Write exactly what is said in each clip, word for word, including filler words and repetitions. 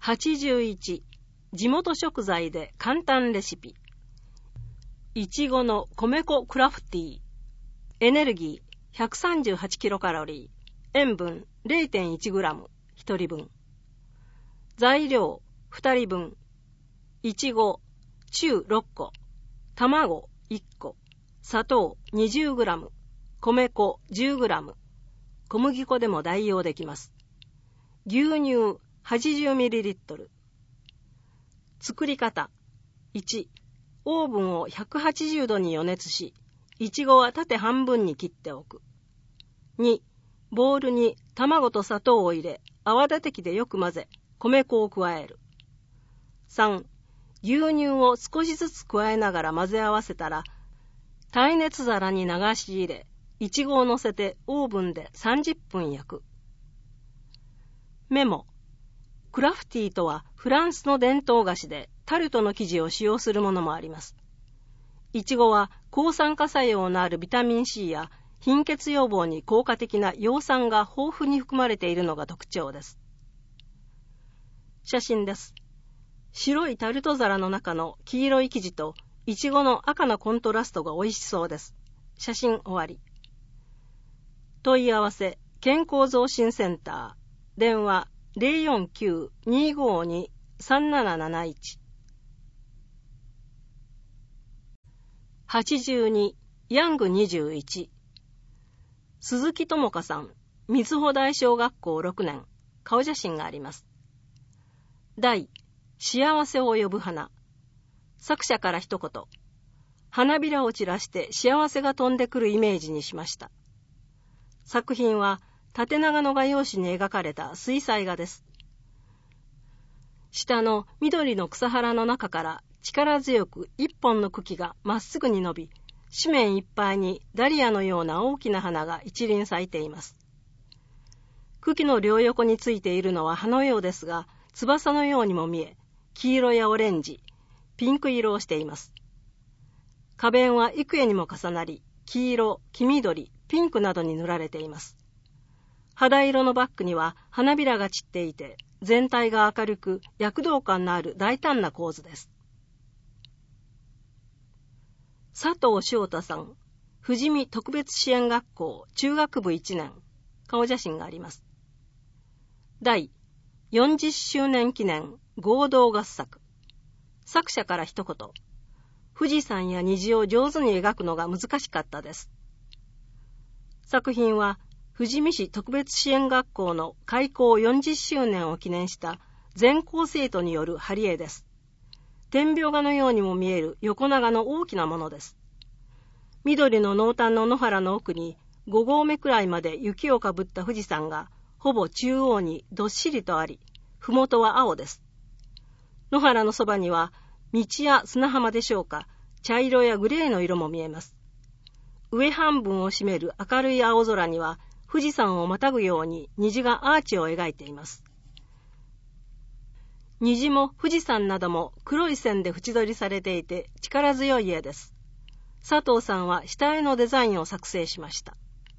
はちじゅういち、地元食材で簡単レシピ。いちごの米粉クラフティー。エネルギー ひゃくさんじゅうはちキロカロリー。塩分 れいてんいちグラム。ひとりぶん。材料ふたりぶん。いちご、中ろっこ。卵いっこ。砂糖 にじゅうグラム。米粉 じゅうグラム。小麦粉でも代用できます。牛乳 はちじゅうミリリットル。作り方。いち、オーブンをひゃくはちじゅうどに予熱し、いちごは縦半分に切っておく。に、ボウルに卵と砂糖を入れ、泡立て器でよく混ぜ、米粉を加える。さん、牛乳を少しずつ加えながら混ぜ合わせたら、耐熱皿に流し入れ、いちごを乗せてオーブンでさんじゅっぷん焼く。メモ。クラフティーとはフランスの伝統菓子でタルトの生地を使用するものもあります。いちごは抗酸化作用のあるビタミン C や貧血予防に効果的な葉酸が豊富に含まれているのが特徴です。写真です。白いタルト皿の中の黄色い生地といちごの赤のコントラストが美味しそうです。写真終わり。問い合わせ健康増進センター。電話 ゼロよんきゅう にーごーに さんなななないち。はちじゅうに、ヤングにじゅういち。鈴木智香さん、瑞穂大小学校ろくねん。顔写真があります。題、幸せを呼ぶ花。作者から一言。花びらを散らして幸せが飛んでくるイメージにしました。作品は縦長の画用紙に描かれた水彩画です。下の緑の草原の中から力強く一本の茎がまっすぐに伸び、紙面いっぱいにダリアのような大きな花が一輪咲いています。茎の両横についているのは葉のようですが、翼のようにも見え、黄色やオレンジ、ピンク色をしています。花弁は幾重にも重なり、黄色、黄緑、ピンクなどに塗られています。肌色のバッグには花びらが散っていて、全体が明るく躍動感のある大胆な構図です。佐藤翔太さん、富士見特別支援学校中学部いちねん。顔写真があります。第よんじゅっしゅうねん記念合同合作。作者から一言。富士山や虹を上手に描くのが難しかったです。作品は富士見市特別支援学校の開校よんじゅっしゅうねんを記念した全校生徒による貼り絵です。点描画のようにも見える横長の大きなものです。緑の濃淡の野原の奥にご合目くらいまで雪をかぶった富士山がほぼ中央にどっしりとあり、ふもとは青です。野原のそばには道や砂浜でしょうか、茶色やグレーの色も見えます。上半分を占める明るい青空には富士山をまたぐように虹がアーチを描いています。虹も富士山なども黒い線で縁取りされていて力強い絵です。佐藤さんは下絵のデザインを作成しました。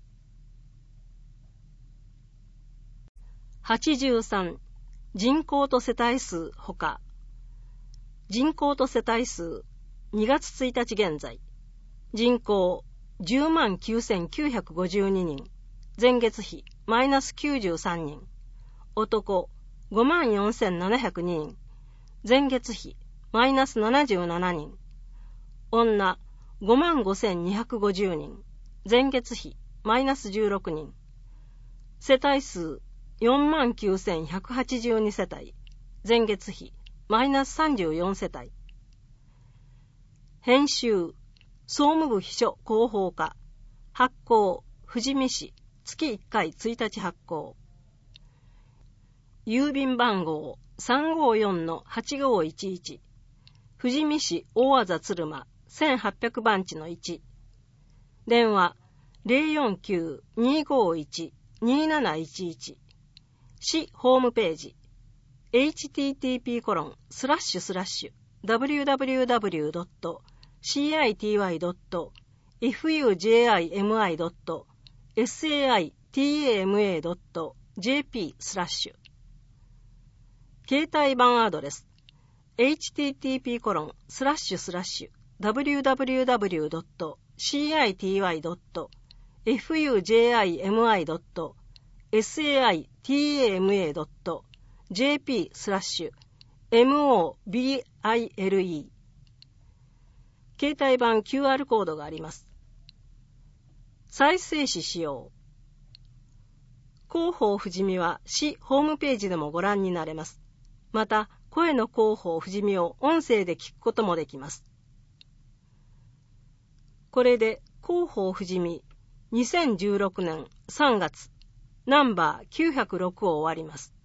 はちじゅうさん、人口と世帯数ほか。人口と世帯数、にがつついたち現在。人口じゅうまんきゅうせんきゅうひゃくごじゅうににん。前月比マイナスきゅうじゅうさんにん。男ごまんよんせんななひゃくにん。前月比マイナスななじゅうななにん。女ごまんごせんにひゃくごじゅうにん。前月比マイナスじゅうろくにん。世帯数よんまんきゅうせんひゃくはちじゅうにせたい。前月比マイナスさんじゅうよんせたい。編集総務部秘書広報課。発行富士見市月いっかいついたち発行。郵便番号 さんごよんのはちごいちいち。富士見市大字鶴間せんはっぴゃくばんちのいち。電話 ゼロよんきゅう にーごーいち にーなないちいち。市ホームページ エイチティーティーピーコロンスラッシュスラッシュダブリューダブリューダブリュードットシーアイティーワイドットエフユージェーアイエムアイドットエスエーアイティーエーエムエードットジェーピースラッシュ携帯版アドレス エイチティーティーピーコロンスラッシュスラッシュダブリューダブリューダブリュードットシーアイティーワイドットエフユージェーアイエムアイドットエスエーアイティーエーエムエードットジェーピースラッシュエムオービーアイエルイー 携帯版 キューアール コードがあります。再生紙使用。広報富士見は市ホームページでもご覧になれます。また、声の広報富士見を音声で聞くこともできます。これで広報富士見にせんじゅうろくねんさんがつナンバーきゅうひゃくろくを終わります。